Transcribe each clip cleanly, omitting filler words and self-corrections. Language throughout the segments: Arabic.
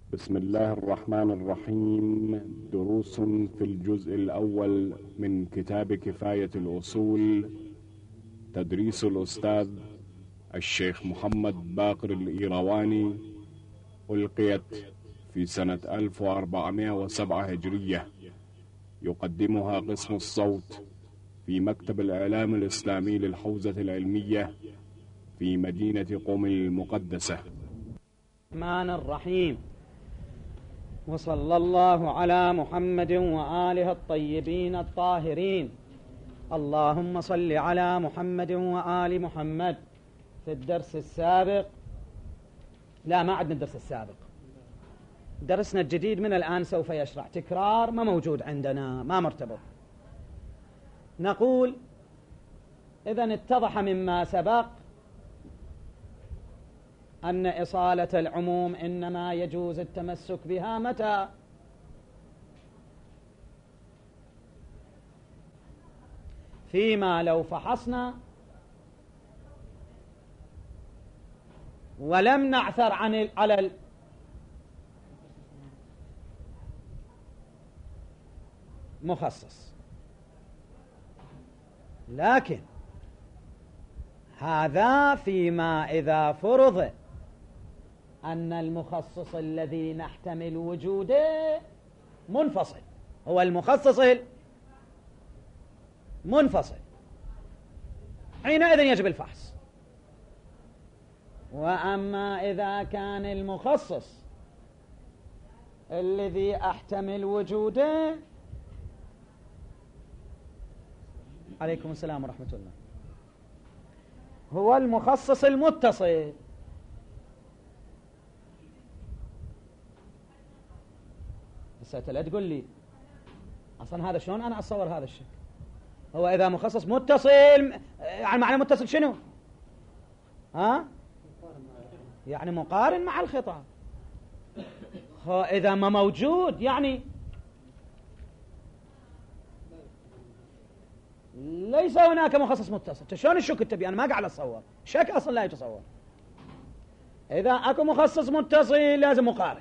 بسم الله الرحمن الرحيم. دروس في الجزء الأول من كتاب كفاية الأصول، تدريس الأستاذ الشيخ محمد باقر الإيرواني، ألقيت في سنة 1407 هجرية. يقدمها قسم الصوت في مكتب الإعلام الإسلامي للحوزة العلمية في مدينة قم المقدسة. الرحمن الرحيم، وصلى الله على محمد وآله الطيبين الطاهرين. اللهم صل على محمد وآل محمد. في الدرس السابق، لا ما عندنا الدرس السابق، درسنا الجديد من الآن سوف يشرع، تكرار ما موجود عندنا، ما مرتبط. نقول إذن اتضح مما سبق أن إصالة العموم إنما يجوز التمسك بها متى؟ فيما لو فحصنا ولم نعثر على المخصص، لكن هذا فيما إذا فرض أن المخصص الذي نحتمل وجوده منفصل، هو المخصص المنفصل، حينئذ يجب الفحص. وأما إذا كان المخصص الذي أحتمل وجوده، عليكم السلام ورحمة الله، هو المخصص المتصل، بس لا تقول لي أصلا هذا شلون أنا أتصور هذا الشيء. هو إذا مخصص متصل، يعني معنى متصل شنو؟ يعني مقارن مع الخطاب. إذا ما موجود يعني ليس هناك مخصص متصل. شلون الشك تبي؟ أنا ما قاعد أتصور شك، أصلا لا يتصور. إذا أكو مخصص متصل لازم مقارن،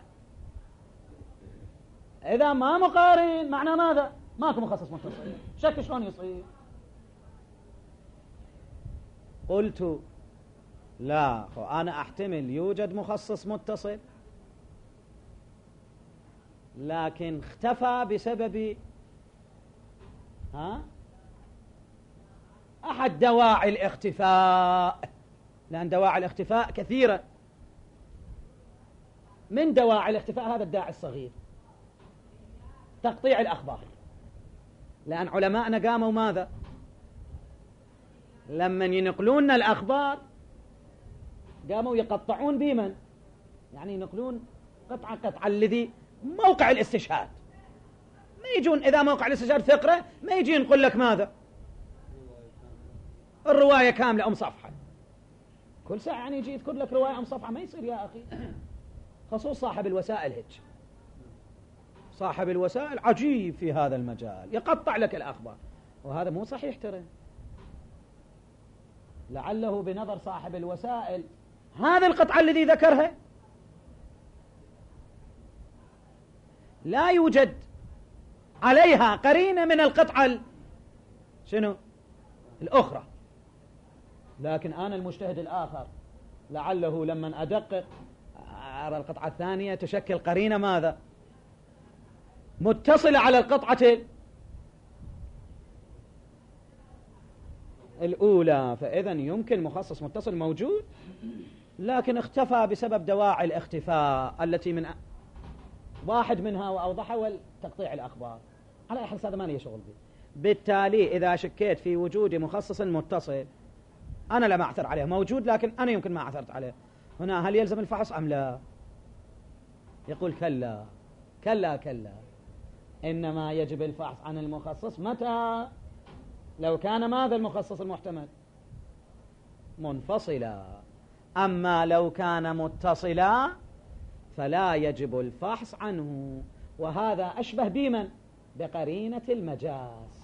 إذا ما مقارن معنى ماذا؟ ماكو مخصص متصل، شك شلون يصير؟ قلت لا، أنا أحتمل يوجد مخصص متصل لكن اختفى بسبب أحد دواعي الاختفاء، لأن دواعي الاختفاء كثيرة. من دواعي الاختفاء هذا الداعي الصغير، تقطيع الأخبار، لأن علماءنا قاموا ماذا؟ لما ينقلون الأخبار قاموا يقطعون بمن؟ يعني ينقلون قطعة الذي موقع الاستشهاد، ما يجون إذا موقع الاستشهاد فقرة ما يجي ينقل لك ماذا؟ الرواية كاملة صفحة، كل ساعة يعني يجي يذكر لك رواية صفحة، ما يصير يا أخي. خصوص صاحب الوسائل هيك، صاحب الوسائل عجيب في هذا المجال، يقطع لك الأخبار، وهذا مو صحيح ترى. لعله بنظر صاحب الوسائل هذا القطعة الذي ذكرها لا يوجد عليها قرينة من القطعة شنو الأخرى، لكن أنا المجتهد الآخر لعله لما أدقق أرى القطعة الثانية تشكل قرينة ماذا؟ متصلة على القطعة الأولى، فإذن يمكن مخصص متصل موجود لكن اختفى بسبب دواعي الاختفاء التي من واحد منها وأوضحها والتقطيع الأخبار. على أي حال هذا ما لي شغل به. بالتالي إذا شكيت في وجود مخصص متصل أنا لم أعثر عليه، موجود لكن أنا يمكن ما أعثرت عليه، هنا هل يلزم الفحص أم لا؟ يقول كلا كلا كلا، إنما يجب الفحص عن المخصص متى؟ لو كان ماذا المخصص المحتمل؟ منفصلا. أما لو كان متصلا فلا يجب الفحص عنه، وهذا أشبه بمن؟ بقرينة المجاز.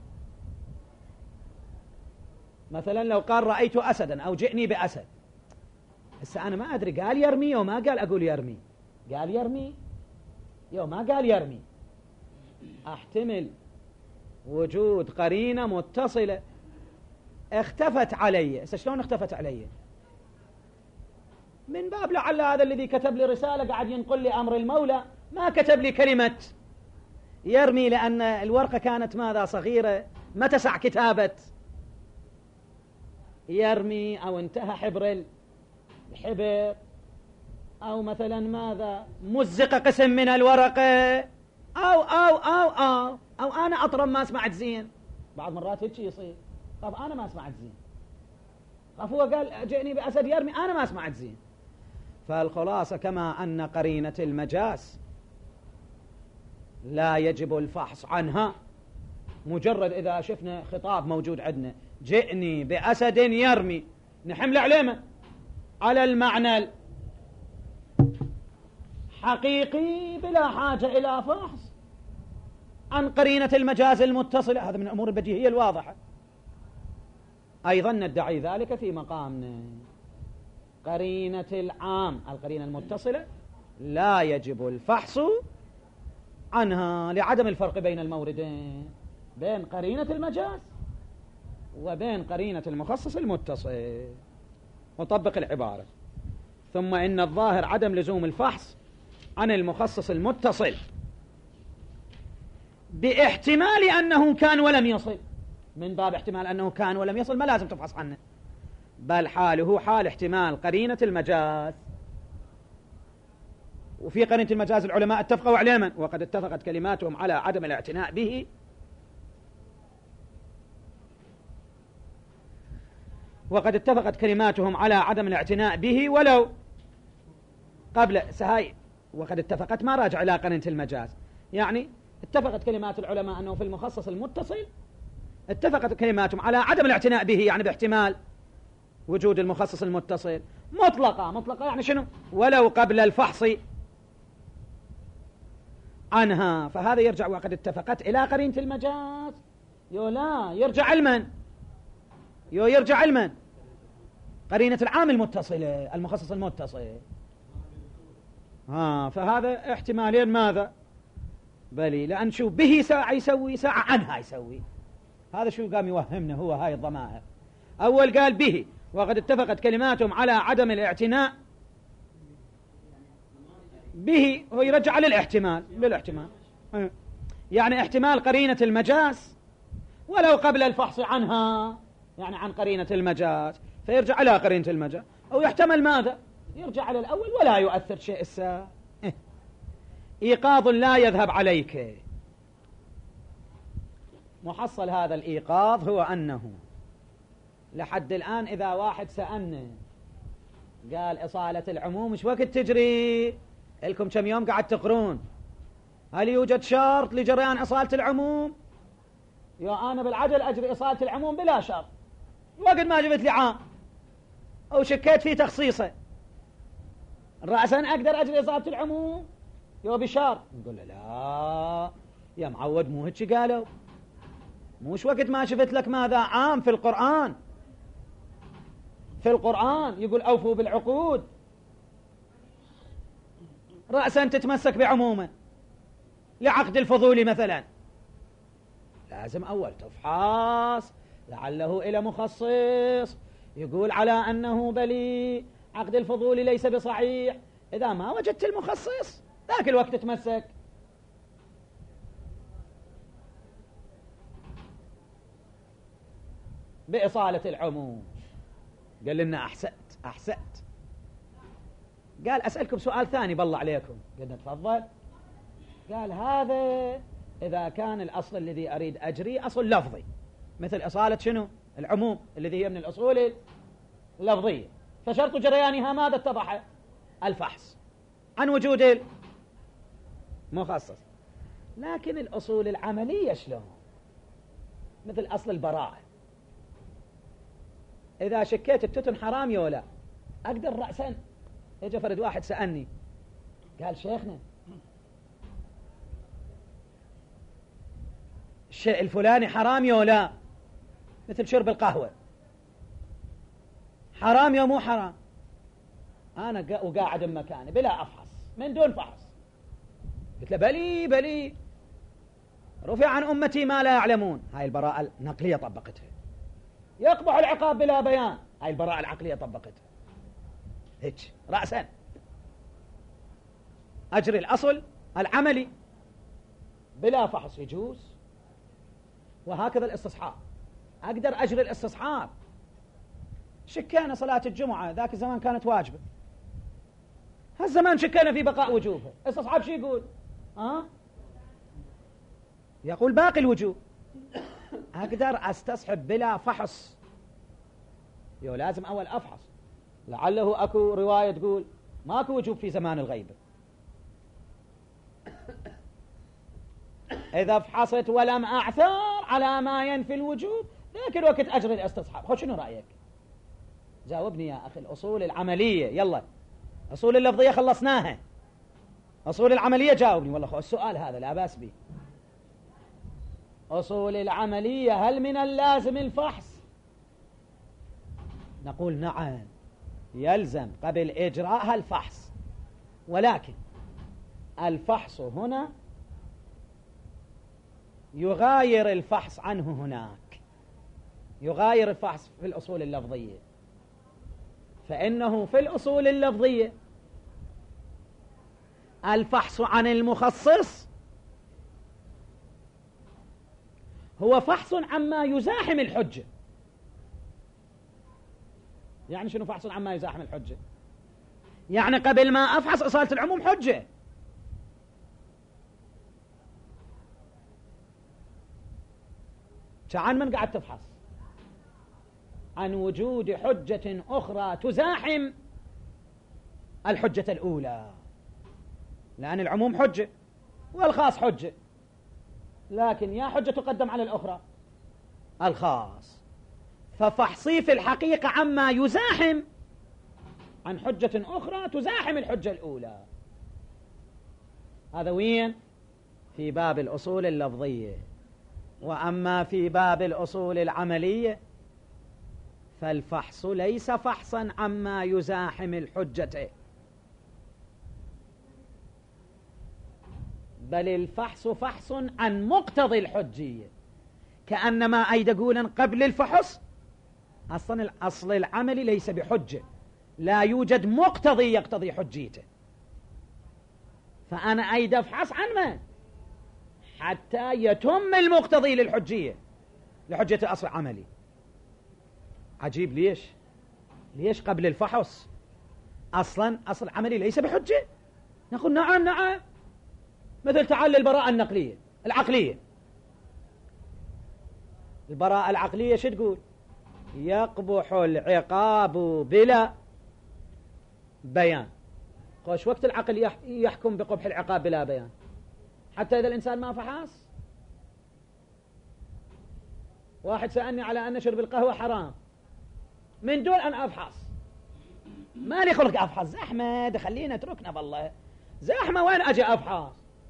مثلا لو قال رأيت أسدا أو جئني بأسد، هسه أنا ما أدري قال يرمي وما قال أقول يرمي، قال يرمي، ما قال يرمي. احتمل وجود قرينة متصلة اختفت علي. شلون اختفت علي؟ من باب لعل هذا الذي كتب لي رسالة قاعد ينقل لي أمر المولى ما كتب لي كلمة يرمي، لأن الورقة كانت ماذا صغيرة ما تسع كتابة يرمي، أو انتهى حبر الحبر، أو مثلا ماذا مزق قسم من الورقة، أو أنا أطرم ما سمعت زين. بعض مرات هيك يصير، طب أنا ما سمعت زين، هو قال جئني بأسد يرمي، أنا ما سمعت زين. فالخلاصة كما أن قرينة المجاز لا يجب الفحص عنها، مجرد إذا شفنا خطاب موجود عندنا جئني بأسد يرمي، نحمل عليه على المعنى الحقيقي بلا حاجة إلى فحص عن قرينة المجاز المتصلة. هذا من الأمور البديهية الواضحة. أيضا ندعي ذلك في مقامنا. قرينة العام، القرينة المتصلة لا يجب الفحص عنها لعدم الفرق بين الموردين، بين قرينة المجاز وبين قرينة المخصص المتصل. وطبق العبارة: ثم إن الظاهر عدم لزوم الفحص عن المخصص المتصل باحتمال أنه كان ولم يصل. من باب احتمال أنه كان ولم يصل ما لازم تفحص عنه، بل حاله حال احتمال قرينة المجاز. وفي قرينة المجاز العلماء اتفقوا عليها، وقد اتفقت كلماتهم على عدم الاعتناء به، وقد اتفقت كلماتهم على عدم الاعتناء به ولو قبل سهاي. وقد اتفقت ما راجع إلى قرينة المجاز، يعني اتفقت كلمات العلماء أنه في المخصص المتصل اتفقت كلماتهم على عدم الاعتناء به، يعني باحتمال وجود المخصص المتصل مطلقة يعني شنو؟ ولو قبل الفحص عنها. فهذا يرجع وقد اتفقت إلى قرينة المجاز. لا يرجع علما قرينة العام المتصلة، المخصص المتصل. فهذا احتمالين ماذا؟ بلي، لأن شو به ساعة يسوي، ساعة عنها يسوي. هذا شو قام يوهمنا هو هاي الضمائر. أول قال به وقد اتفقت كلماتهم على عدم الاعتناء به، هو يرجع للاحتمال يعني احتمال قرينة المجاز ولو قبل الفحص عنها، يعني عن قرينة المجاز، فيرجع على قرينة المجاز. أو يحتمل ماذا؟ يرجع على الأول ولا يؤثر شيء. إيقاظ لا يذهب عليك. محصل هذا الإيقاظ هو أنه لحد الآن إذا واحد سألنا قال إصالة العموم مش وقت تجري لكم كم يوم قاعد تقرون، هل يوجد شرط لجريان إصالة العموم؟ أنا بالعجل أجري إصالة العموم بلا شرط، وقت ما جبت لي عام أو شكيت في تخصيصه رأسا أقدر أجري إصالة العموم بشرط. نقول له لا يا معود، مو هيك قالوا، مش وقت ما شفت لك ماذا عام في القرآن يقول أوفوا بالعقود رأسا تتمسك بعمومه لعقد الفضولي مثلا. لازم أول تفحص لعله إلى مخصص يقول على أنه بلي عقد الفضولي ليس بصحيح. إذا ما وجدت المخصص ذاك الوقت تتمسك. بإصالة العموم. قال لنا أحسنت. قال أسألكم سؤال ثاني بالله عليكم. قلنا تفضل. قال هذا إذا كان الأصل الذي أريد أجري أصل لفظي مثل إصالة شنو؟ العموم الذي هي من الأصول اللفظية، فشرط جريانها ماذا اتضح؟ الفحص عن وجود المخصص. لكن الأصول العملية شلون؟ مثل أصل البراءة، إذا شكيت التتن حرام ولا أقدر رأسا. يجي فرد واحد سألني قال شيخنا الشيء الفلاني حرام ولا، مثل شرب القهوة حرام يا مو حرام، أنا وقاعد بمكاني بلا أفحص من دون فحص. قلت له بلي بلي، رفع عن أمتي ما لا يعلمون، هاي البراءة النقلية طبقتها. يقبح العقاب بلا بيان، هاي البراءة العقلية طبقتها. هيك رأسا أجري الأصل العملي بلا فحص يجوز، وهكذا الاستصحاب أقدر أجري الاستصحاب. شكينا صلاة الجمعة ذاك الزمان كانت واجبة، هالزمان شكينا في بقاء وجوبها، استصحاب شو يقول؟ يقول باقي الوجوب. أقدر أستصحب بلا فحص، لازم أول أفحص، لعله أكو رواية تقول ماكو وجوب في زمان الغيبة. إذا فحصت ولم أعثر على ما ينفي الوجوب ذاك الوقت أجري الاستصحاب. خذ شنو رأيك؟ جاوبني يا أخي. الأصول العملية يلا، أصول اللفظية خلصناها، أصول العملية جاوبني. والله السؤال هذا لا بأس به. أصول العملية هل من اللازم الفحص؟ نقول نعم، يلزم قبل إجراءها الفحص، ولكن الفحص هنا يغاير الفحص عنه هناك، يغاير الفحص في الأصول اللفظية. فإنه في الأصول اللفظية الفحص عن المخصص هو فحص عما يزاحم الحجة. يعني شنو فحص عما يزاحم الحجة؟ يعني قبل ما أفحص إصالة العموم حجة. كأن من قاعد تفحص عن وجود حجة أخرى تزاحم الحجة الأولى، لأن العموم حجة والخاص حجة، لكن يا حجة تقدم على الأخرى الخاص. ففحصي في الحقيقة عما يزاحم عن حجة أخرى تزاحم الحجة الأولى. هذا وين؟ في باب الأصول اللفظية. وأما في باب الأصول العملية فالفحص ليس فحصا عما يزاحم الحجة، بل الفحص فحص عن مقتضي الحجية. كأنما أيد قولا قبل الفحص أصلا الأصل العملي ليس بحجة، لا يوجد مقتضي يقتضي حجيته، فأنا أيد أفحص عن من حتى يتم المقتضي للحجية، لحجة الأصل العملي. عجيب، ليش قبل الفحص أصلا أصل عملي ليس بحجة؟ نقول نعم نعم. مثل تعال البراءة النقلية العقلية. البراءة العقلية شو تقول؟ يقبح العقاب بلا بيان. خوش وقت العقل يحكم بقبح العقاب بلا بيان؟ حتى إذا الإنسان ما فحص. واحد سألني على أن شرب القهوة حرام، من دون أن أفحص، ما لي خلق أفحص، زحمة، خلينا اتركنا بالله، زحمة وين أجي أفحص؟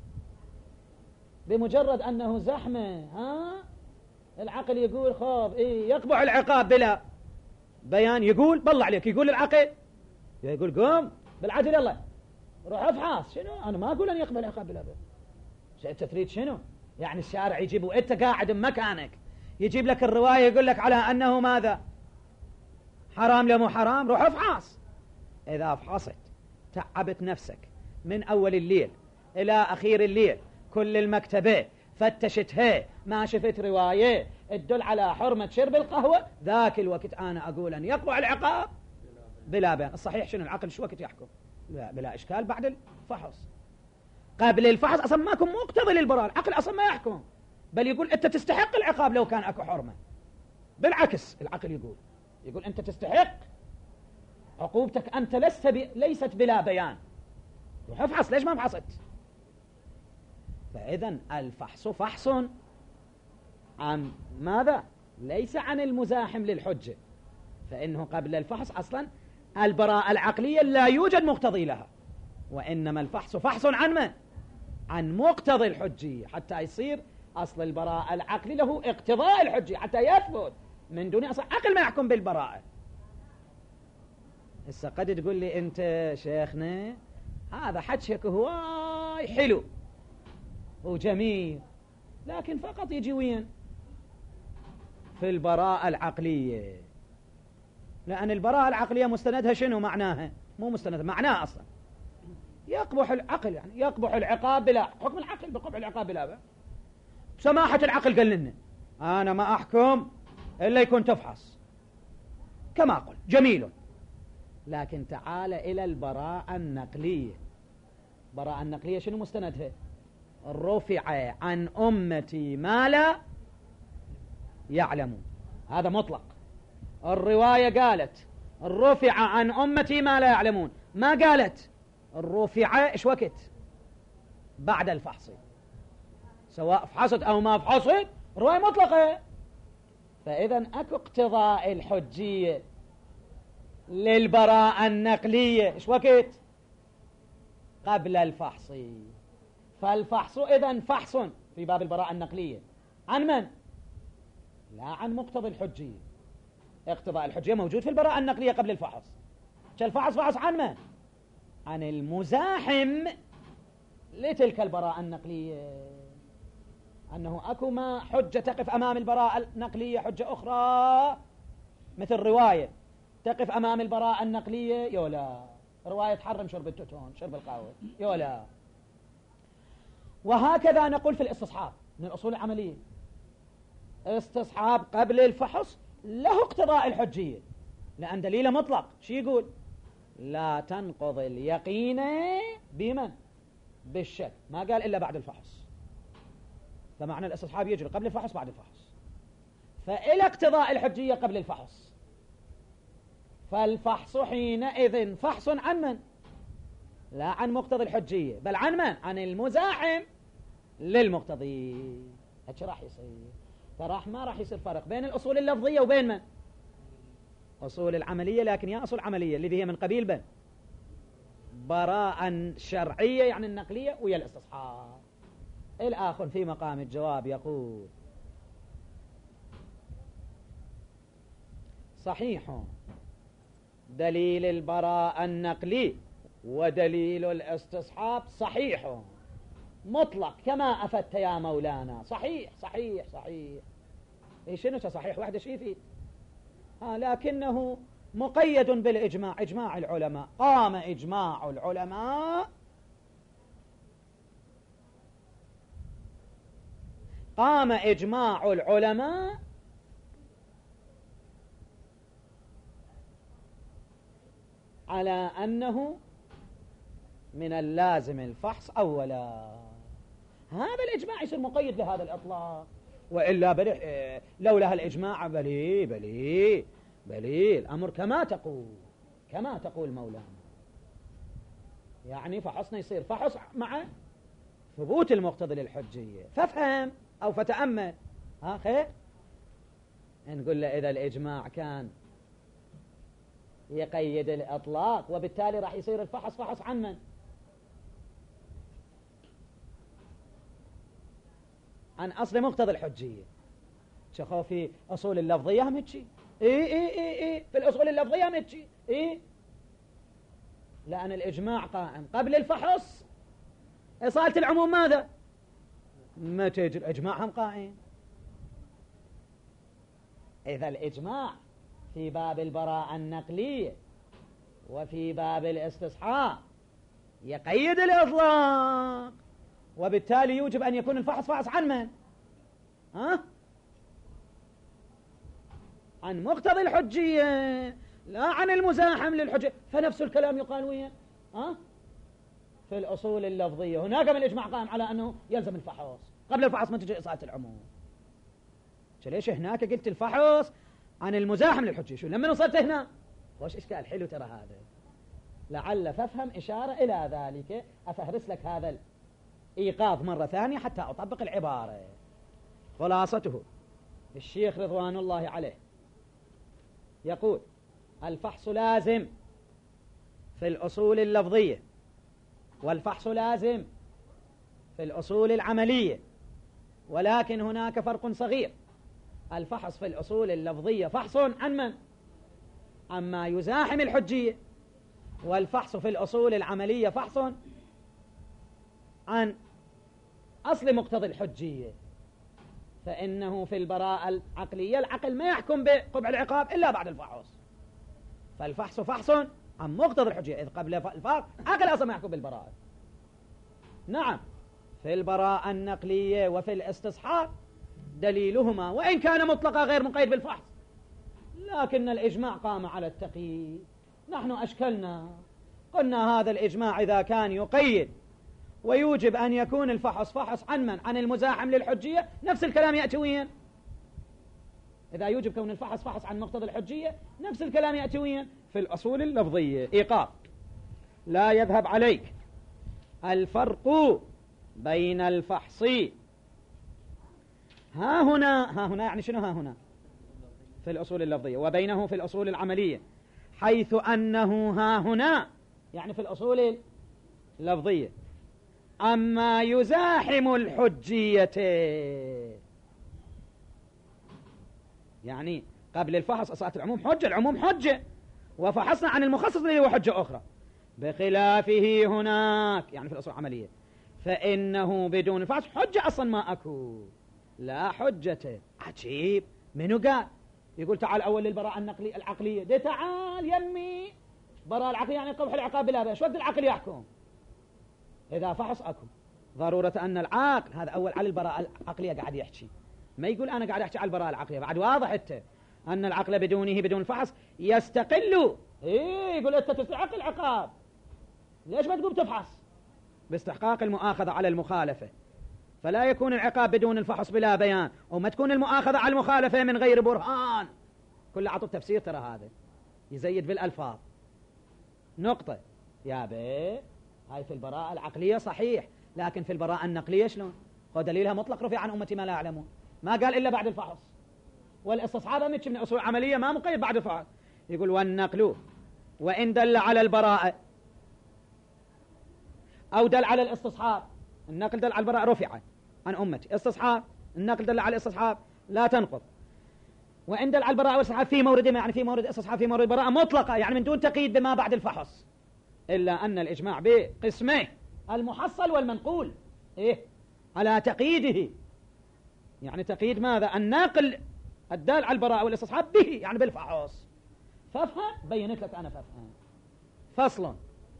بمجرد أنه زحمة العقل يقول خوف يقبح العقاب بلا بيان، يقول بالله عليك، يقول العقل، يقول قوم بالعدل يلا روح افحص. شنو؟ أنا ما أقول أن يقبل العقاب بلا بيان. أنت تريد شنو؟ يعني الشارع يجيب وأنت قاعد بمكانك يجيب لك الرواية يقول لك على أنه ماذا؟ حرام لا مو حرام، روح افحص. إذا افحصت تعبت نفسك من أول الليل إلى أخير الليل، كل المكتبة فتشتها ما شفت رواية تدل على حرمة شرب القهوة، ذاك الوقت أنا أقول أن يقبح العقاب بلا بيان. الصحيح شنو؟ العقل شو وقت يحكم؟ لا بلا إشكال بعد الفحص. قبل الفحص أصلا ماكو مقتضي للبراءة، العقل أصلا ما يحكم، بل يقول أنت تستحق العقاب لو كان أكو حرمة. بالعكس العقل يقول أنت تستحق عقوبتك، أنت ليست بلا بيان، روح افحص. ليش ما فحصت؟ فإذن الفحص فحص عن ماذا؟ ليس عن المزاحم للحجة، فإنه قبل الفحص أصلا البراءة العقلية لا يوجد مقتضي لها، وإنما الفحص فحص عن من؟ عن مقتضي الحجية، حتى يصير أصل البراءة العقلي له اقتضاء الحجية حتى يثبت، من دون أصل عقل ما يحكم بالبراءة. هسه قد تقول لي أنت شيخنا هذا حكيك هواي حلو وجميل، لكن فقط يجي وين؟ في البراءة العقلية، لأن البراءة العقلية مستندها شنو معناها؟ مو مستندها، معناها أصلا يقبح العقل، يعني يقبح العقاب بلا حكم العقل، بقبح العقاب بلا سماحة العقل قال لنا أنا ما أحكم إلا يكون تفحص كما قلت جميل. لكن تعال إلى البراءة النقلية. البراءة النقلية شنو مستندها؟ رفع عن أمتي ما لا يعلمون، هذا مطلق. الرواية قالت رفع عن أمتي ما لا يعلمون، ما قالت الرفع إيش وقت؟ بعد الفحص، سواء فحصت أو ما فحصت رواية مطلقة. فإذا أكو اقتضاء الحجية للبراءة النقلية إيش وقت؟ قبل الفحص. فالفحص إذن فحص في باب البراءة النقلية عن من؟ لا عن مقتضى الحجية. اقتضاء الحجية موجود في البراءة النقلية قبل الفحص. الفحص فحص عن من؟ عن المزاحم لتلك البراءة النقلية، أنه أكو ما حجة تقف أمام البراءة النقلية، حجة أخرى مثل رواية تقف أمام البراءة النقلية يولا، رواية تحرم شرب التوتون شرب القهوة يولا. وهكذا نقول في الاستصحاب من الأصول العملية. استصحاب قبل الفحص له اقتضاء الحجية، لأن دليله مطلق. شي يقول؟ لا تنقض اليقين بمن؟ بالشك، ما قال إلا بعد الفحص. فمعنى الاستصحاب يجري قبل الفحص بعد الفحص، فإلى اقتضاء الحجية قبل الفحص. فالفحص حينئذ فحص عن من؟ لا عن مقتضى الحجية، بل عن من؟ عن المزاحم للمقتضي. هيك راح يصير. فراح ما راح يصير فرق بين الأصول اللفظية وبين من؟ أصول العملية. لكن يا أصول عملية اللي هي من قبيل بن براءة شرعية يعني النقلية ويا الاستصحاب. الآخر في مقام الجواب يقول صحيح دليل البراءة النقلي ودليل الاستصحاب صحيح مطلق كما أفدت يا مولانا. صحيح صحيح صحيح. إيه شنو صحيح واحدة شي فيه؟ لكنه مقيد بالإجماع، إجماع العلماء. قام إجماع العلماء، قام إجماع العلماء على أنه من اللازم الفحص أولا. هذا الإجماع يصير مقيد لهذا الإطلاق، وإلا لولا الإجماع بلي الأمر كما تقول مولانا. يعني فحصنا يصير فحص مع ثبوت المقتضى للحجية. فافهم أو فتأمل. خير. نقول له إذا الإجماع كان يقيد الإطلاق، وبالتالي راح يصير الفحص فحص عن من؟ عن أصل مقتضى الحجية. شخوا في أصول اللفظية هم هتشي. إيه في الأصول اللفظية هم هتشي. لأن الإجماع قائم قبل الفحص. إصالة العموم ماذا؟ متى يجي الإجماع هم قائم. إذا الإجماع في باب البراءة النقلية وفي باب الاستصحاب يقيد الإطلاق، وبالتالي يوجب أن يكون الفحص فحص عن من؟ عن مقتضى الحجية لا عن المزاحم للحجة. فنفس الكلام يقال وين؟ في الأصول اللفظية هناك من الإجماع قائم على أنه يلزم الفحص قبل الفحص ما تجي إصالة العموم. ليش هناك قلت الفحص عن المزاحم للحجة؟ شو لما وصلت هنا؟ خوش إشكال حلو ترى هذا، لعل فافهم إشارة إلى ذلك. أفهرس لك هذا الإيقاظ مرة ثانية حتى أطبق العبارة. خلاصته الشيخ رضوان الله عليه يقول الفحص لازم في الأصول اللفظية، والفحص لازم في الأصول العملية، ولكن هناك فرق صغير. الفحص في الأصول اللفظية فحص عن من؟ عما يزاحم الحجية، والفحص في الأصول العملية فحص عن أصل مقتضى الحجية، فإنه في البراءة العقلية العقل ما يحكم بقبح العقاب إلا بعد الفحص، فالفحص فحص عن مقتضى الحجية، إذ قبل الفحص عقل أصلا ما يحكم بالبراءة. نعم، في البراءة النقلية وفي الاستصحاب دليلهما وإن كان مطلقا غير مقيد بالفحص، لكن الإجماع قام على التقييد. نحن أشكلنا قلنا هذا الإجماع إذا كان يقيد ويوجب أن يكون الفحص فحص عن من؟ عن المزاحم للحجية، نفس الكلام يأتي وين؟ إذا يوجب كون الفحص فحص عن مقتضى الحجية، نفس الكلام يأتي وين؟ في الأصول اللفظية. إيقاف: لا يذهب عليك الفرق بين الفحص ها هنا يعني شنو ها هنا؟ في الأصول اللفظية، وبينه في الأصول العملية، حيث أنه ها هنا يعني في الأصول اللفظية. أما يزاحم الحجية يعني قبل الفحص أصالة العموم حجة، العموم حجة، وفحصنا عن المخصص اللي هو حجة أخرى، بخلافه هناك يعني في الأصول العملية فإنه بدون الفحص حجة أصلا ما أكو، لا حجة. عجيب، منو قال؟ يقول تعال أول للبراءة العقلية، دي تعال يمي براءة العقلية يعني قبح العقاب بلا بأس، وقت العقل يحكم إذا فحص أكو ضرورة أن العاقل، هذا أول على البراءة العقلية قاعد يحكي، ما يقول أنا قاعد أحكي على البراءة العقلية، بعد واضح حتى أن العقل بدونه بدون الفحص يستقل. إيه يقول أنت تستحق العقاب، ليش ما تقوم تفحص؟ باستحقاق المؤاخذة على المخالفة، فلا يكون العقاب بدون الفحص بلا بيان، وما تكون المؤاخذة على المخالفة من غير برهان. كل عطوا تفسير ترى هذا يزيد بالألفاظ. نقطة يا بي، هاي في البراءة العقلية صحيح، لكن في البراءة النقلية شلون؟ هو دليلها مطلق رفع عن أمتي ما لا يعلمون، ما قال إلا بعد الفحص، والاستصحاب من أصول عملية ما مقيد بعد الفحص. يقول والنقل وإن دل على البراءة أو دل على الاستصحاب، النقل دل على البراءة رفع عن أمتي، استصحاب النقل دل على الاستصحاب لا تنقض، وإن دل على البراءة والاستصحاب في مورد ما يعني في مورد استصحاب في مورد براءة مطلقة يعني من دون تقييد بما بعد الفحص، إلا أن الإجماع بقسمين المحصل والمنقول إيه على تقييده، يعني تقييد ماذا؟ الناقل الدال على البراءة والاستصحاب به يعني بالفحص. فافهم، بينت لك أنا فافهم. فصلا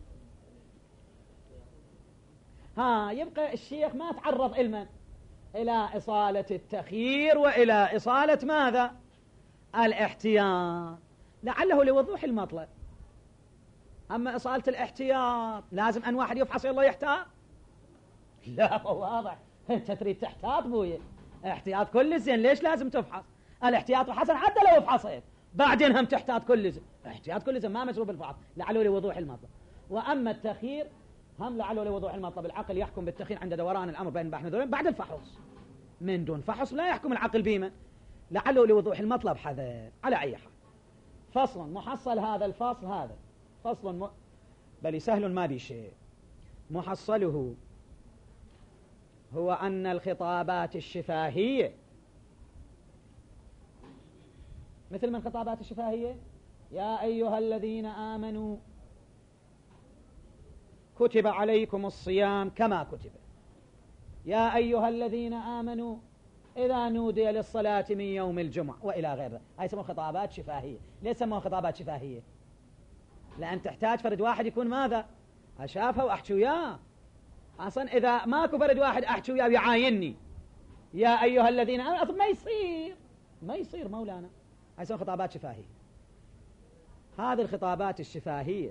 يبقى الشيخ ما تعرض علما إلى إصالة التخيير وإلى إصالة ماذا؟ الاحتياط، لعله لوضوح المطلب. أما إصالة الاحتياط لازم أن واحد يفحص الله يحتاط؟ لا واضح، أنت تريد تحتاط بوي، احتياط كل زين، ليش لازم تفحص؟ الاحتياط حسن حتى لو فحصت بعدين هم تحتاط كل زين، احتياط كل زين ما مسروب الفحص، لعله لوضوح المطلب. وأما التخيير هم لعله لوضوح المطلب، العقل يحكم بالتخيير عند دوران الأمر بين بحث نظرين بعد الفحص، من دون فحص لا يحكم العقل بما، لعله لوضوح المطلب حذر. على أي حال، فصل محصل هذا الفصل، هذا فصل بل سهل ما بي شيء، محصله هو أن الخطابات الشفاهية مثل من خطابات الشفاهية يا أيها الذين آمنوا كتب عليكم الصيام كما كتب، يا أيها الذين آمنوا إذا نودي للصلاة من يوم الجمعة وإلى غيره، هاي يسموها خطابات شفاهية. ليش سموها خطابات شفاهية؟ لأن تحتاج فرد واحد يكون ماذا؟ أشافه وأحكي وياه، أصلا إذا ماكو فرد واحد أحكي وياه ويعاينني يا أيها الذين آمنوا أصلا ما يصير مولانا. هاي يسموها خطابات شفاهية. هذه الخطابات الشفاهية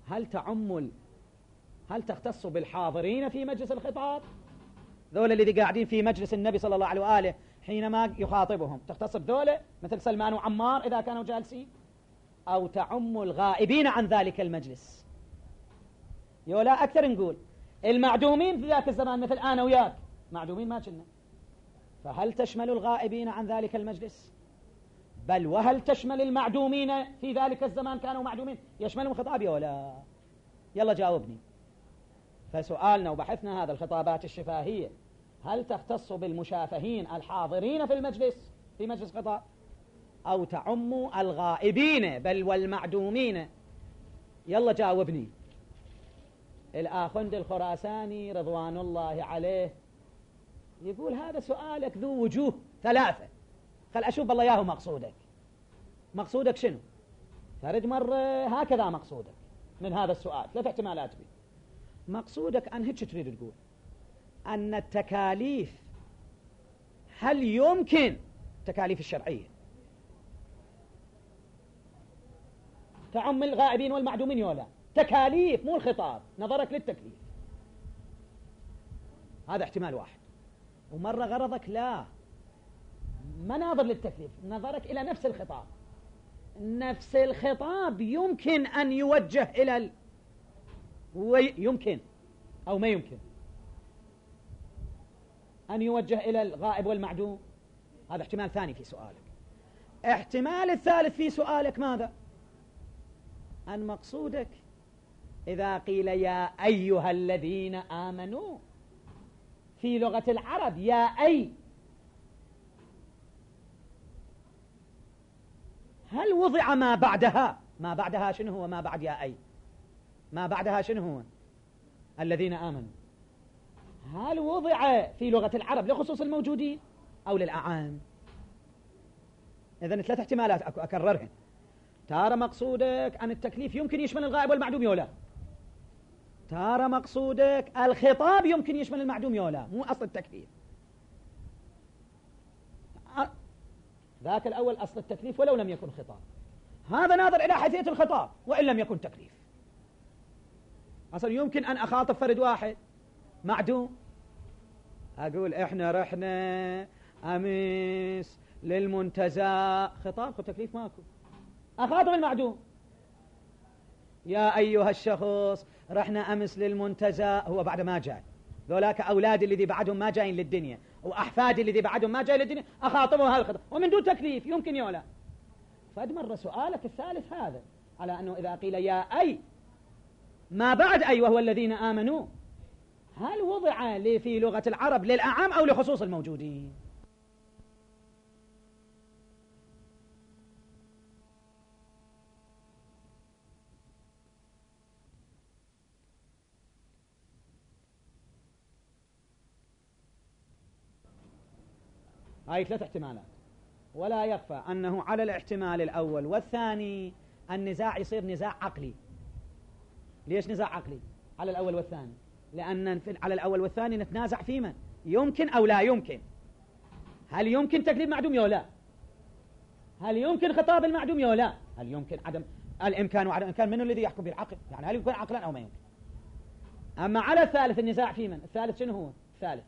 هل تختص بالحاضرين في مجلس الخطاب؟ ذولا الذي قاعدين في مجلس النبي صلى الله عليه وآله حينما يخاطبهم، تختص بذولا مثل سلمان وعمار إذا كانوا جالسين، أو تعم الغائبين عن ذلك المجلس؟ يولا أكثر نقول المعدومين في ذاك الزمان مثل أنا وياك معدومين ما كنا، فهل تشمل الغائبين عن ذلك المجلس؟ بل وهل تشمل المعدومين في ذلك الزمان كانوا معدومين؟ يشملهم خطاب ولا؟ يلا جاوبني. فسؤالنا وبحثنا هذا الخطابات الشفاهية هل تختص بالمشافهين الحاضرين في المجلس في مجلس خطاب، أو تعم الغائبين بل والمعدومين؟ يلا جاوبني. الآخند الخراساني رضوان الله عليه يقول هذا سؤالك ذو وجوه ثلاثة، خل أشوف بالله ياهو مقصودك شنو؟ فرد مرة هكذا مقصودك من هذا السؤال، ثلاث احتمالات به. مقصودك أن هيك تريد تقول أن التكاليف هل يمكن التكاليف الشرعية تعم الغائبين والمعدومين يولا؟ تكاليف مو الخطاب، نظرك للتكليف، هذا احتمال واحد. ومرة غرضك لا، ما ناظر للتكليف، نظرك إلى نفس الخطاب. نفس الخطاب يمكن أن يوجه إلى يمكن أو ما يمكن أن يوجه إلى الغائب والمعدوم. هذا احتمال ثاني في سؤالك. احتمال الثالث في سؤالك ماذا؟ أن مقصودك إذا قيل يا أيها الذين آمنوا في لغة العرب يا أي، هل وضع ما بعدها؟ ما بعدها شنو هو ما بعد يا أي؟ ما بعدها شنو هو؟ الذين آمنوا. هل وضع في لغة العرب لخصوص الموجودين أو للأعام؟ إذن ثلاث احتمالات أكررهن. ترى مقصودك أن التكليف يمكن يشمل الغائب والمعدوم يولا، ترى مقصودك الخطاب يمكن يشمل المعدوم يولا، مو أصل التكليف. ذاك الأول أصل التكليف ولو لم يكن خطاب، هذا ناظر إلى حيثية الخطاب وإن لم يكن تكليف. أصلا يمكن أن أخاطب فرد واحد معدوم، أقول إحنا رحنا أمس للمنتزه، خطاب تكليف ماكو. أخاطب المعدوم يا أيها الشخص رحنا أمس للمنتزه، هو بعد ما جاء، ذولاك أولادي الذي بعدهم ما جايين للدنيا وأحفادي الذي بعدهم ما جايين للدنيا، أخاطبهم هذا الخطاب ومن دون تكليف يمكن يولا. فأدمر سؤالك الثالث هذا على أنه إذا قيل يا أي ما بعد أي وهو الذين آمنوا، هل وضع لي في لغة العرب للأعام أو لخصوص الموجودين؟ هاي ثلاث احتمالات، ولا يخفى أنه على الاحتمال الأول والثاني النزاع يصير نزاع عقلي. ليش نزاع عقلي على الأول والثاني؟ لأن على الأول والثاني نتنازع في من يمكن أو لا يمكن. هل يمكن تكليف معدوم يو لا؟ هل يمكن خطاب المعدوم يو لا؟ هل يمكن عدم الإمكان وعدم الإمكان؟ من الذي يحكم بالعقل؟ يعني هل يمكن عقلا أو ما يمكن؟ أما على الثالث النزاع في من؟ الثالث شنو هو؟ الثالث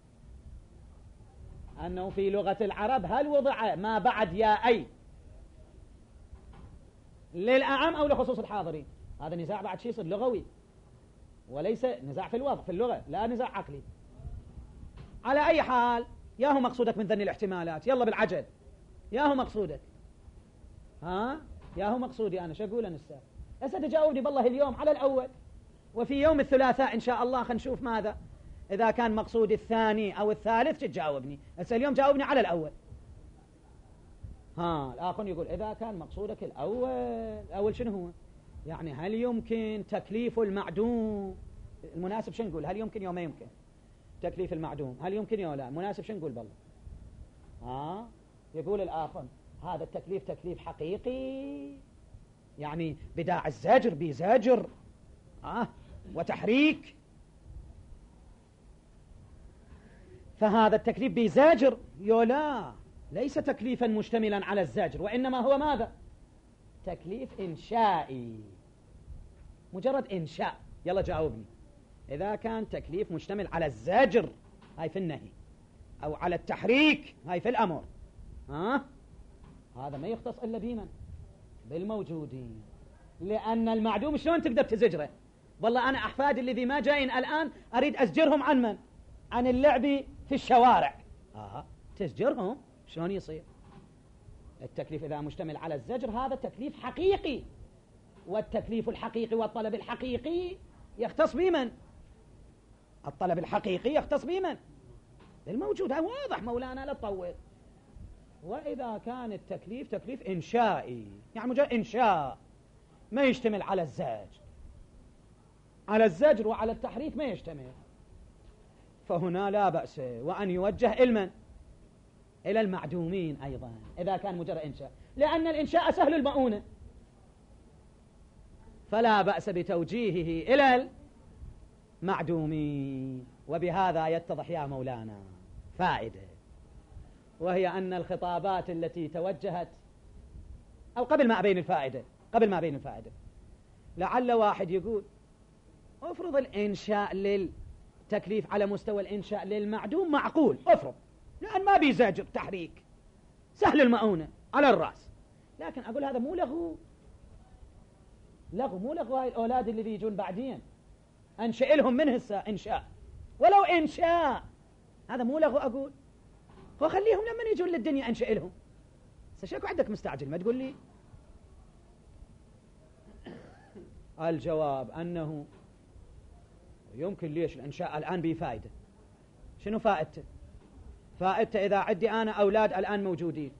أنه في لغة العرب هل وضع ما بعد يا أي للأعم أو لخصوص الحاضرين؟ هذا نزاع بعد شيء يصير لغوي وليس نزاع في الوضع في اللغة، لا نزاع عقلي. على أي حال ياهو مقصودك من ذني الاحتمالات، يلا بالعجل ياهو مقصودك، ها ياهو مقصودي أنا شو أقول أنا هسه تجاوبني بالله اليوم على الأول، وفي يوم الثلاثاء إن شاء الله خنشوف ماذا إذا كان مقصودي الثاني أو الثالث تجاوبني. هسه اليوم جاوبني على الأول. الآخر يقول إذا كان مقصودك الأول شنو هو؟ يعني هل يمكن تكليف المعدوم؟ المناسب شنو نقول؟ هل يمكن يوم ما يمكن تكليف المعدوم؟ هل يمكن يوم لا؟ المناسب شنو نقول بالله؟ يقول الآخر هذا التكليف تكليف حقيقي، يعني بداع الزجر بزجر وتحريك، فهذا التكليف بزاجر يولا ليس تكليفا مشتملا على الزاجر، وإنما هو ماذا؟ تكليف إنشائي، مجرد إنشاء. يلا جاوبني، إذا كان تكليف مشتمل على الزاجر هاي في النهي أو على التحريك هاي في الأمر، هذا ما يختص إلا بمن؟ بالموجودين. لأن المعدوم شلون تقدر تزجره؟ والله أنا أحفادي الذي ما جايين الآن أريد أزجرهم عن من؟ عن اللعب في الشوارع. تزجرهم شلون يصير؟ التكليف إذا مشتمل على الزجر هذا تكليف حقيقي، والتكليف الحقيقي والطلب الحقيقي يختص بمن؟ الطلب الحقيقي يختص بمن؟ الموجود. هذا واضح مولانا لا تطول. وإذا كان التكليف تكليف إنشائي، يعني مجرد إنشاء، ما يشتمل على الزجر، على الزجر وعلى التحريك ما يشتمل. فهنا لا بأس وأن يوجه إلى المعدومين أيضا إذا كان مجرد إنشاء، لأن الإنشاء سهل المؤونة، فلا بأس بتوجيهه إلى المعدومين. وبهذا يتضح يا مولانا فائدة، وهي أن الخطابات التي توجهت، أو قبل ما أبين الفائدة، لعل واحد يقول افرض الإنشاء للتكليف على مستوى الإنشاء للمعدوم معقول، افرض، لأن ما بيزاجر تحريك، سهل المؤونة على الرأس. لكن أقول هذا مو لغو هاي الأولاد اللي بيجون بعدين أنشئ لهم من هسه إنشاء، ولو إنشاء هذا مو لغو. أقول وخليهم لما يجون للدنيا أنشئ لهم. شكو عندك مستعجل ما تقول لي؟ الجواب أنه يمكن. ليش؟ الإنشاء الآن بفائدة. شنو فائدته؟ فائدته إذا عندي أنا أولاد الآن موجودين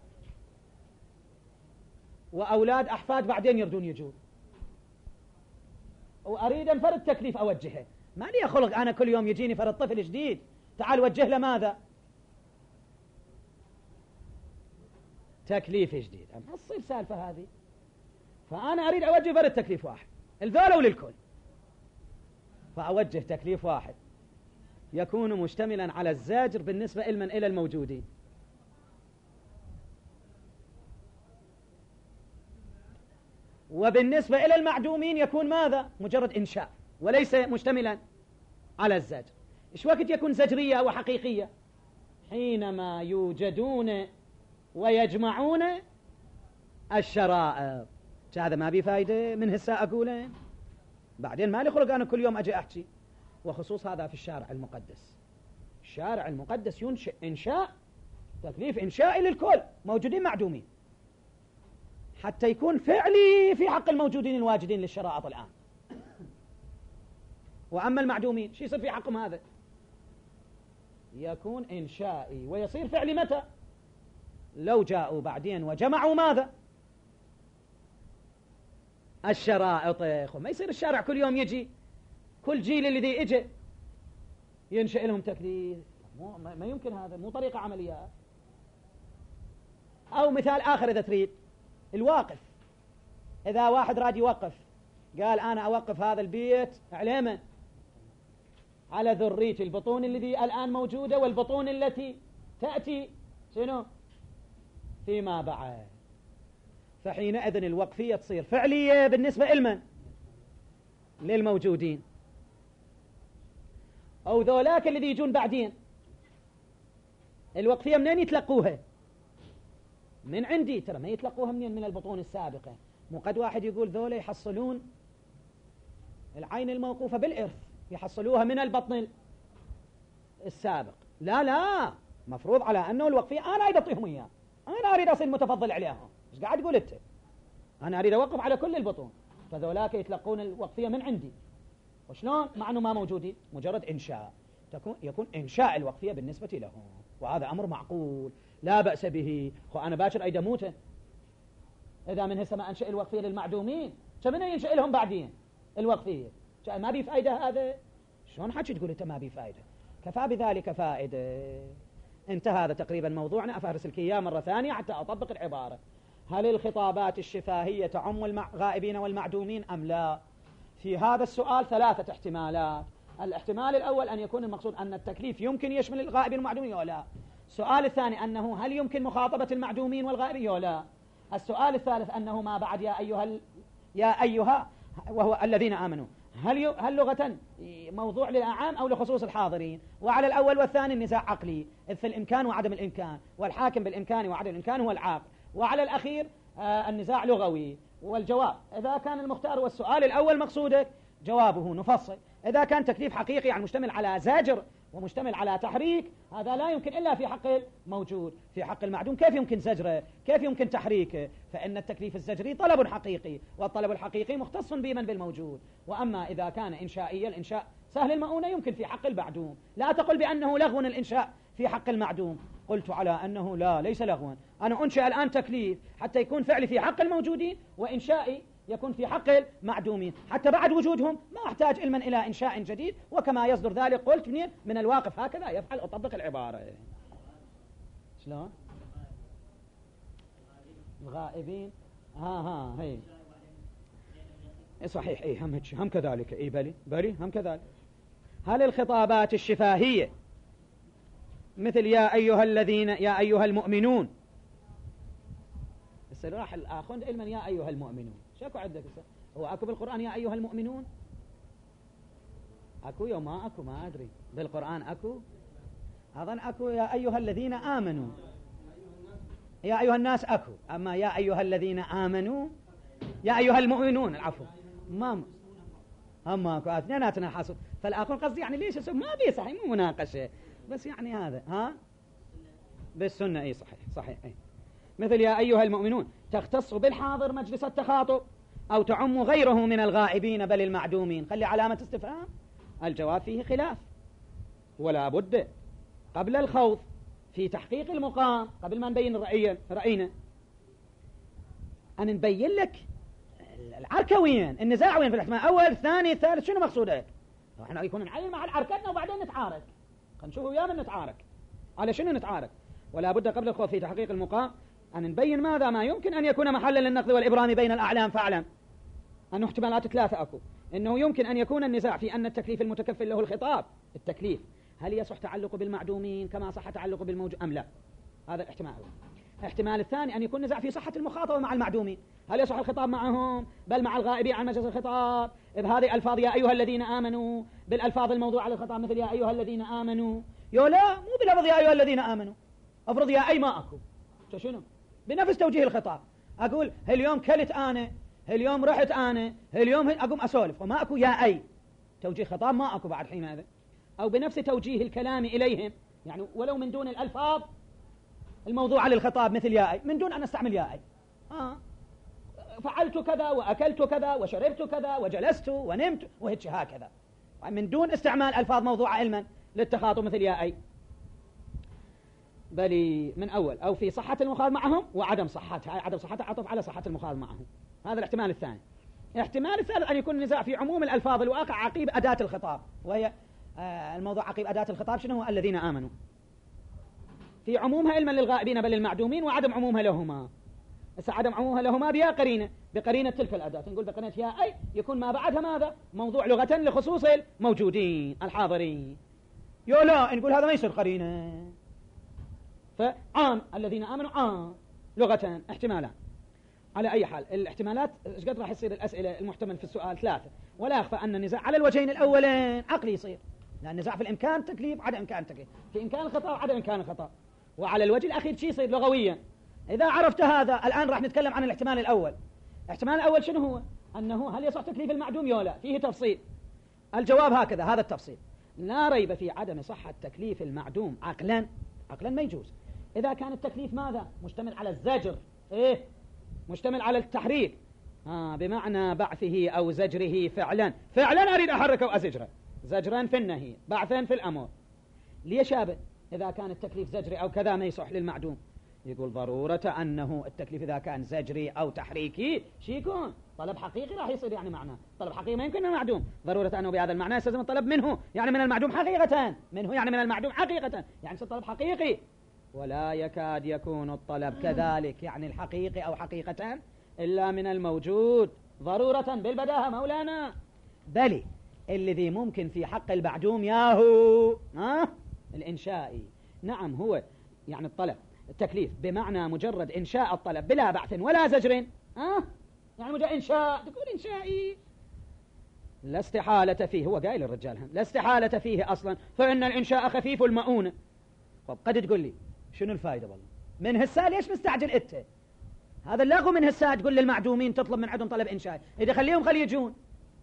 وأولاد أحفاد بعدين يردون يجون، وأريد أن فرد تكليف أوجهه، ما لي خلق أنا كل يوم يجيني فرد طفل جديد تعال وجه له ماذا؟ تكليف جديد. ما تصير سالفة هذه. فأنا أريد أوجه فرد تكليف واحد، الذول وللكل، فأوجه تكليف واحد يكون مشتملا على الزاجر بالنسبة إلى الموجودين، وبالنسبة إلى المعدومين يكون ماذا؟ مجرد إنشاء وليس مشتملا على الزجر. إيش وقت يكون زجرية وحقيقية؟ حينما يوجدون ويجمعون الشرائط. هذا ما بفايدة من هسه أقوله، بعدين ما لي خلق أنا كل يوم أجي أحكي. وخصوص هذا في الشارع المقدس. الشارع المقدس ينشئ إنشاء تكليف إنشائي للكل موجودين معدومين، حتى يكون فعلي في حق الموجودين الواجدين للشرائط الآن. وأما المعدومين شو يصير في حقهم؟ هذا يكون إنشائي ويصير فعلي متى؟ لو جاءوا بعدين وجمعوا ماذا؟ الشرائط. ما يصير الشارع كل يوم يجي كل جيل الذي اجى ينشئ لهم تكليف، ما يمكن، هذا مو طريقة عملية. أو مثال آخر إذا تريد، الواقف. إذا واحد راد يوقف قال أنا أوقف هذا البيت علما على ذريتي، البطون الذي الآن موجودة والبطون التي تأتي شنو فيما بعد، فحينئذ الوقفية تصير فعلية بالنسبة لمن؟ للموجودين. أو ذولاك الذي يجون بعدين الوقفية منين يتلقوها؟ من عندي، ترى ما يتلقوها منين؟ من البطون السابقة. مو قد واحد يقول ذولا يحصلون العين الموقوفة بالإرث يحصلوها من البطن السابق. لا، مفروض على أنه الوقفية أنا أريد أعطيهم إياه، أنا أريد أصير متفضل عليهم. إيش قاعد تقول أنت؟ أنا أريد أوقف على كل البطون، فذولاك يتلقون الوقفية من عندي. وشلون؟ مع أنه ما موجودين، مجرد إنشاء، يكون إنشاء الوقفية بالنسبة لهم، وهذا أمر معقول لا بأس به. أنا باكر أيد أموت إذا من هسه ما أنشئ الوقفية للمعدومين، كمن ينشئ لهم بعدين الوقفية؟ ما بي فائدة هذا؟ شلون حكي تقول أنت ما بي فائدة؟ كفى بذلك فائدة. انتهى هذا تقريبا موضوعنا. أفارس لك إياه مرة ثانية حتى أطبق العبارة. هل الخطابات الشفاهية تعم الغائبين والمعدومين أم لا؟ في هذا السؤال ثلاثة احتمالات. الاحتمال الأول أن يكون المقصود أن التكليف يمكن يشمل الغائبين والمعدومين أو لا. السؤال الثاني أنه هل يمكن مخاطبة المعدومين والغائبين أو لا. السؤال الثالث أنه ما بعد يا أيها وهو الذين آمنوا، هل لغة موضوع للأعام أو لخصوص الحاضرين؟ وعلى الأول والثاني النزاع عقلي، إذ في الإمكان وعدم الإمكان، والحاكم بالإمكان وعدم الإمكان هو العاقل. وعلى الأخير النزاع لغوي. والجواب إذا كان المختار والسؤال الأول مقصودك جوابه نفصل. إذا كان تكليف حقيقي يعني مشتمل على زاجر ومشتمل على تحريك، هذا لا يمكن إلا في حق الموجود. في حق المعدوم كيف يمكن زجره؟ كيف يمكن تحريكه؟ فإن التكليف الزجري طلب حقيقي، والطلب الحقيقي مختص بمن بالموجود. وأما إذا كان إنشائيا، الإنشاء سهل المؤونة يمكن في حق المعدوم. لا تقل بأنه لغو الإنشاء في حق المعدوم، قلت على أنه ليس لغوا. أنا أنشأ الآن تكليف حتى يكون فعلي في حق الموجودين، وإنشائي يكون في حق المعدومين، حتى بعد وجودهم ما أحتاج علما إلى إنشاء جديد، وكما يصدر ذلك قلت من الواقف هكذا يفعل، أطبق العبارة. شلون؟ الغائبين هي صحيح، هم كذلك، بلي هم كذلك. هل الخطابات الشفاهية مثل يا أيها الذين، يا أيها المؤمنون، راح الآخر علما يا أيها المؤمنون، شاكو عندك هو أكو بالقرآن يا أيها المؤمنون؟ أكو يوم ما أكو، ما أدري بالقرآن أكو، أظن أكو يا أيها الذين آمنوا، يا أيها الناس أكو، أما يا أيها الذين آمنوا، يا أيها المؤمنون العفو ما أما أكو اثنيناتنا حصل. فالآخر قصدي يعني ليش ما بيه صحيح، مو مناقشة بس يعني هذا بالسنة. أي صحيح أي. مثل يا أيها المؤمنون تختص بالحاضر مجلس التخاطب أو تعم غيره من الغائبين بل المعدومين. خلي علامة استفهام، الجواب فيه خلاف، ولا بد قبل الخوض في تحقيق المقام، قبل ما نبين رأينا أن نبين لك العركة وين، النزاع وين في الاحتمال الأول الثاني الثالث، شنو مقصودك؟ احنا يكون نعين مع عركتنا وبعدين نتعارك، خلينا نشوف وياه من نتعارك على شنو نتعارك. ولا بد قبل الخوض في تحقيق المقام أن نبين ماذا ما يمكن أن يكون محلا للنقد والإبرام بين الأعلام. فاعلم أنه احتمالات ثلاثة أكو، أنه يمكن أن يكون النزاع في أن التكليف المتكفل له الخطاب، التكليف هل يصح تعلق بالمعدومين كما صح تعلق بالموجود أم لا، هذا الاحتمال. الاحتمال الثاني أن يكون نزاع في صحة المخاطبة مع المعدومين، هل يصح الخطاب معهم بل مع الغائبين عن مجلس الخطاب بهذه الألفاظ يا أيها الذين آمنوا، بالألفاظ الموضوع على الخطاب مثل يا أيها الذين آمنوا، لا مو بلفظ يا أيها الذين آمنوا، أفرض يا أي ما أكو شنو بنفس توجيه الخطاب، أقول اليوم كلت أنا، اليوم رحت أنا، اليوم أقوم أسولف وما أكو يا أي، توجيه خطاب ما أكو بعد حين هذا. أو بنفس توجيه الكلام إليهم، يعني ولو من دون الألفاظ الموضوع للخطاب مثل يا أي، من دون أن أستعمل يا أي، فعلت كذا وأكلت كذا وشربت كذا وجلست ونمت وهيك هكذا، من دون استعمال ألفاظ موضوع علما للتخاطب مثل يا أي، بل من أول أو في صحة المخاطب معهم وعدم صحتها، عدم صحتها عطف على صحة المخاطب معهم، هذا الاحتمال الثاني. الاحتمال الثالث أن يكون النزاع في عموم الألفاظ الواقع عقيب أداة الخطاب، وهي الموضوع عقيب أداة الخطاب شنو هو؟ الذين آمنوا، في عمومها علما للغائبين بل المعدومين وعدم عمومها لهما. عدم عمومها لهما بها قرينة، بقرينة تلك الأداة، نقول بقرينة يا أي يكون ما بعدها ماذا؟ موضوع لغة لخصوص الموجودين الحاضرين. لا نقول هذا ما يصير قرينة، فعام الذين آمنوا عام لغة، احتمالان. على أي حال الاحتمالات ايش قد راح يصير الأسئلة المحتمل في السؤال ثلاثة، ولا يخفى أن النزاع على الوجهين الأولين عقلي يصير، لأن النزاع في الإمكان تكليف عدم إمكان تكليف، في إمكان الخطأ وعدم إمكان الخطأ، وعلى الوجه الأخير شيء يصير لغويا. إذا عرفت هذا الآن راح نتكلم عن الاحتمال الأول. الاحتمال الأول شنو هو؟ أنه هل يصح تكليف المعدوم يا لا؟ فيه تفصيل. الجواب هكذا، هذا التفصيل، لا ريب في عدم صحة تكليف المعدوم عقلا ما يجوز إذا كان التكليف ماذا؟ مشتمل على الزجر، مشتمل على التحريك، بمعنى بعثه أو زجره فعلا أريد أحركه وأزجره، زجرا في النهي، بعثا في الأمر. ليش هذا؟ إذا كان التكليف زجري أو كذا ما يصح للمعدوم. يقول ضرورة أنه التكليف إذا كان زجري أو تحريكي شي يكون طلب حقيقي راح يصير، يعني معناه طلب حقيقي ما يمكن المعدوم، ضرورة أنه بهذا المعنى يستلزم الطلب منه، يعني من المعدوم حقيقة، منه يعني من المعدوم حقيقة، يعني طلب حقيقي. ولا يكاد يكون الطلب كذلك، يعني الحقيقي أو حقيقة، إلا من الموجود ضرورة بالبداهة مولانا. بل الذي ممكن في حق المعدوم ياهو الإنشائي، نعم هو يعني الطلب التكليف بمعنى مجرد إنشاء الطلب بلا بعث ولا زجر، يعني مجرد إنشاء، تقول إنشائي لا استحالة فيه، هو قايل الرجال لا استحالة فيه أصلا، فإن الإنشاء خفيف المؤونة. طب قد تقول لي شنو الفائدة والله من هسه؟ ليش مستعجل أنت؟ هذا اللغو من هسه تقول للمعدومين تطلب من عندهم طلب إنشائي، إذا خليهم يجون.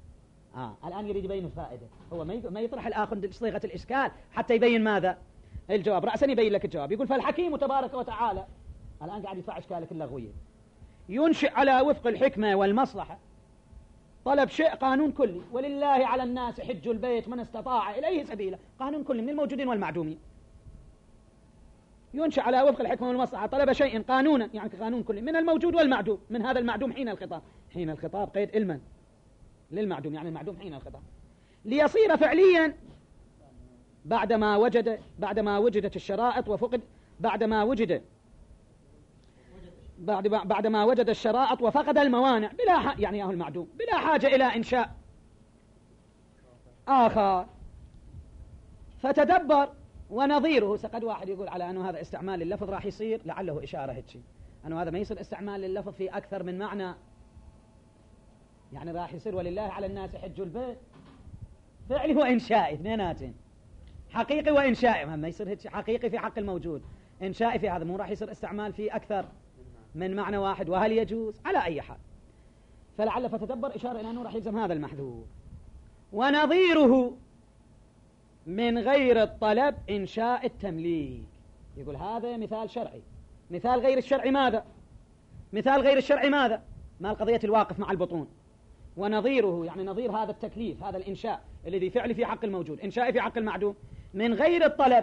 الآن يريد يبين الفائدة، هو ما يطرح الآخر صيغة الإشكال حتى يبين ماذا الجواب، رأسا يبين لك الجواب. يقول فالحكيم تبارك وتعالى، الآن قاعد يدفع إشكالك اللغوية، ينشئ على وفق الحكمة والمصلحة طلب شيء قانون كلي، ولله على الناس حج البيت من استطاع إليه سبيلا، قانون كلي من الموجودين والمعدومين. ينشأ على وفق الحكمة والمصلحة طلب شيء قانونا، يعني قانون كلي من الموجود والمعدوم. من هذا المعدوم حين الخطاب، حين الخطاب قيد علما للمعدوم، يعني المعدوم حين الخطاب، ليصير فعليا بعدما وجدت الشرائط وفقد، بعدما وجد الشرائط وفقد الموانع يعني هو المعدوم بلا حاجة إلى إنشاء آخر. فتدبر. ونظيره سقد واحد يقول على أنه هذا استعمال لللفظ راح يصير لعله إشارة هيك، أنه هذا ما يصير استعمال لللفظ في أكثر من معنى، يعني راح يصير ولله على الناس حج البيت فعلي وإنشائي اثنيناتين، حقيقي وإنشائي، ما يصير هيك حقيقي في حق الموجود، إنشائي في هذا، مو راح يصير استعمال في أكثر من معنى واحد، وهل يجوز على أي حال. فلعل فتدبر إشارة إلى أنه راح يلزم هذا المحذور. ونظيره من غير الطلب إنشاء التمليك، يقول هذا مثال شرعي. مثال غير الشرعي ماذا؟ مثال غير الشرعي ماذا؟ ما القضية الواقف مع البطون. ونظيره يعني نظير هذا التكليف، هذا الإنشاء الذي فعلي في حق الموجود، إنشائي في حق المعدوم، من غير الطلب،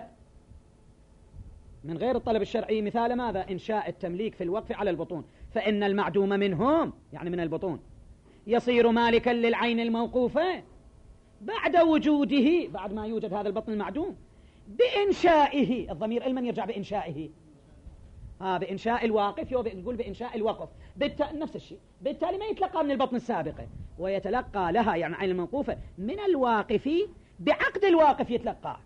من غير الطلب الشرعي. مثال ماذا؟ إنشاء التمليك في الوقف على البطون. فإن المعدوم منهم يعني من البطون يصير مالكا للعين الموقوفة بعد وجوده، بعد ما يوجد هذا البطن المعدوم، بإنشائه. الضمير المن يرجع بإنشائه، بإنشاء الواقف، يقول بإنشاء الوقف نفس الشيء. بالتالي ما يتلقى من البطن السابقة، ويتلقى لها يعني عين الموقوفة من الواقف بعقد الواقف يتلقى،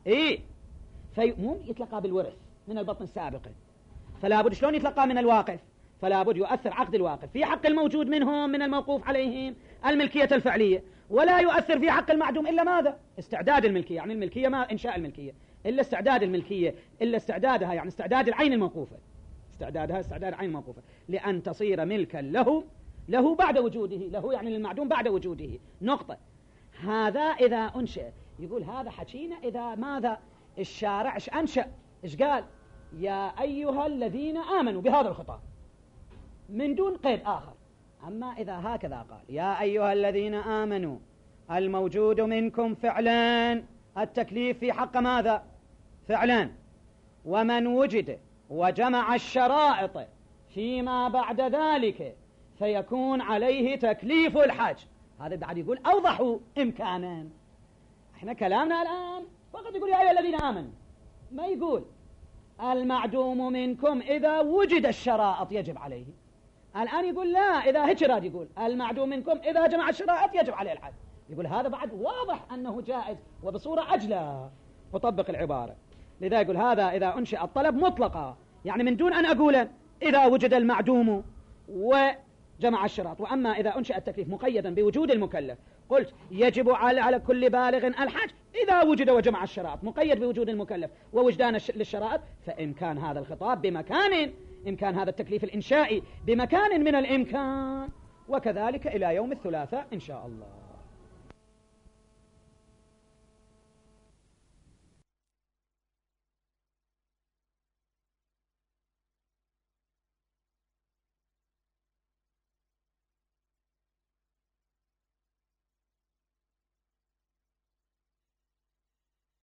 مو يتلقى بالورث من البطن السابقة. فلا بد شلون يتلقى من الواقف؟ فلا بد يؤثر عقد الواقف في حق الموجود منهم من الموقوف عليهم الملكية الفعلية، ولا يؤثر في حق المعدوم إلا ماذا؟ استعداد الملكية، يعني الملكية ما إنشاء الملكية، إلا استعداد الملكية، إلا استعدادها يعني استعداد العين الموقوفة، استعدادها استعداد العين الموقوفة، لأن تصير ملكا له بعد وجوده، له يعني للمعدوم بعد وجوده. نقطة. هذا إذا أنشأ، يقول هذا حكينا إذا ماذا؟ الشارع إيش أنشأ؟ إيش قال؟ يا أيها الذين آمنوا بهذا الخطاب من دون قيد آخر. أما إذا هكذا قال يا أيها الذين آمنوا الموجود منكم فعلا، التكليف في حق ماذا؟ فعلا. ومن وجد وجمع الشرائط فيما بعد ذلك فيكون عليه تكليف الحج. هذا بعد يقول أوضحوا إمكانا. احنا كلامنا الآن فقط يقول يا أيها الذين آمنوا، ما يقول المعدوم منكم إذا وجد الشرائط يجب عليه. الآن يقول لا، إذا هيك راد يقول المعدوم منكم إذا جمع الشرائط يجب عليه الحج. يقول هذا بعد واضح أنه جائز وبصورة أجلى، وطبق العبارة. لذا يقول هذا إذا أنشئ الطلب مطلقا، يعني من دون أن أقول إذا وجد المعدوم وجمع الشرائط. وأما إذا أنشئ التكليف مقيدا بوجود المكلف، قلت يجب على كل بالغ الحج إذا وجد وجمع الشرائط، مقيد بوجود المكلف ووجدان للشرائط، فإمكان هذا الخطاب بمكان، إمكان هذا التكليف الإنشائي بمكان من الإمكان، وكذلك إلى يوم الثلاثاء إن شاء الله.